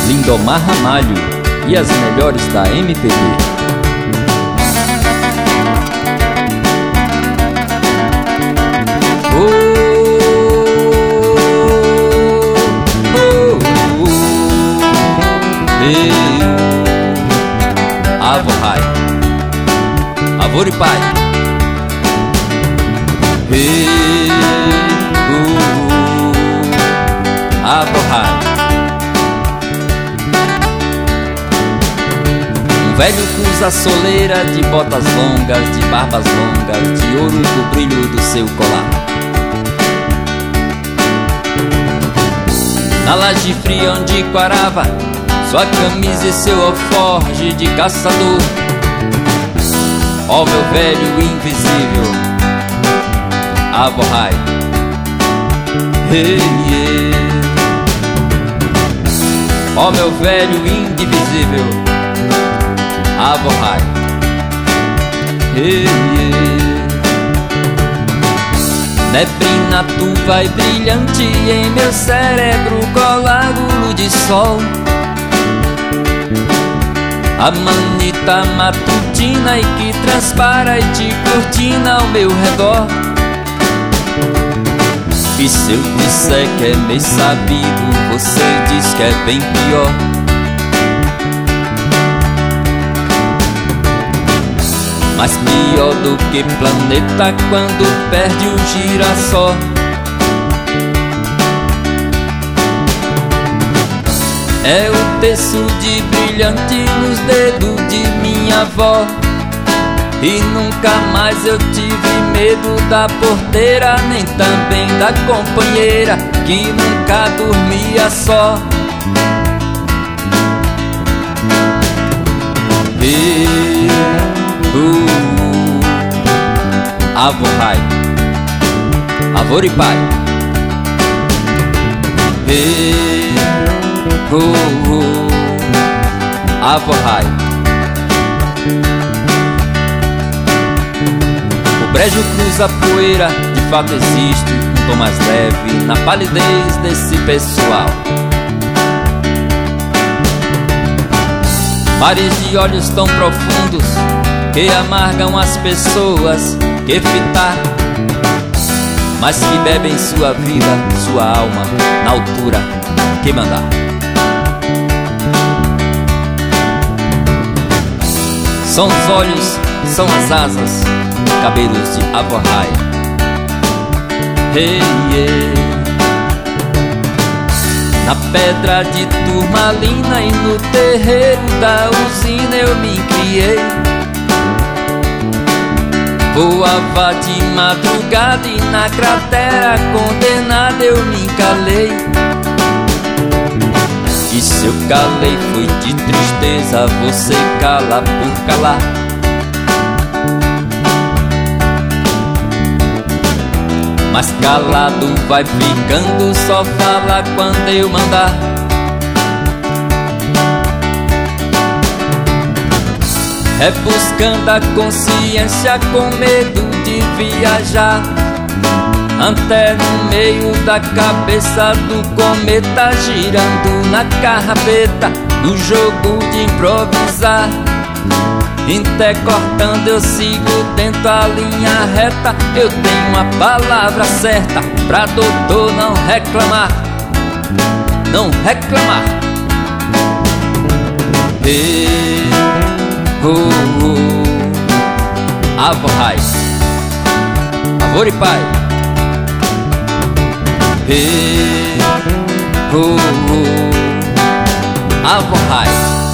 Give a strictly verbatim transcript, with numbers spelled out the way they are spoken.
Lindomar Ramalho e as melhores da M P B. Avorrai, Avori Pai. Hey, uh, uh, Avorrai. Um velho cruza soleira de botas longas, de barbas longas, de ouro do brilho do seu colar. Na laje fria onde quarava sua camisa e seu alforje de caçador. Ó meu velho invisível, Avorrai. Hey, yeah. Ó meu velho indivisível, Avorrai. Hey, yeah. Neblina turva e brilhante em meu cérebro colágulo de sol. A manita matutina e que transpara e te cortina ao meu redor. E se eu disser que é meio sabido, você diz que é bem pior. Mas pior do que planeta quando perde o girassol. É o terço de brilhante nos dedos de minha avó. E nunca mais eu tive medo da porteira, nem também da companheira que nunca dormia só. E, uh, Avorrai, Avori Pai. E, uh, uh, Avorrai. O brejo cruza a poeira, de fato existe um tom mais leve na palidez desse pessoal. Mares de olhos tão profundos que amargam as pessoas que fitar, mas que bebem sua vida, sua alma, na altura que mandar. São os olhos, são as asas, cabelos de Avorrai. Hey, yeah. Na pedra de turmalina e no terreiro da usina eu me criei. Voava de madrugada e na cratera condenada eu me calei. E se eu calei foi de tristeza, você cala por calar. Mas calado vai ficando, só fala quando eu mandar. É buscando a consciência com medo de viajar, até no meio da cabeça do cometa, girando na carrapeta do jogo de improvisar. Intercortando eu sigo dentro da linha reta. Eu tenho uma palavra certa pra doutor não reclamar, não reclamar. E, uh, uh, Avorrai, Avori Pai. E, uh, uh, Avorrai.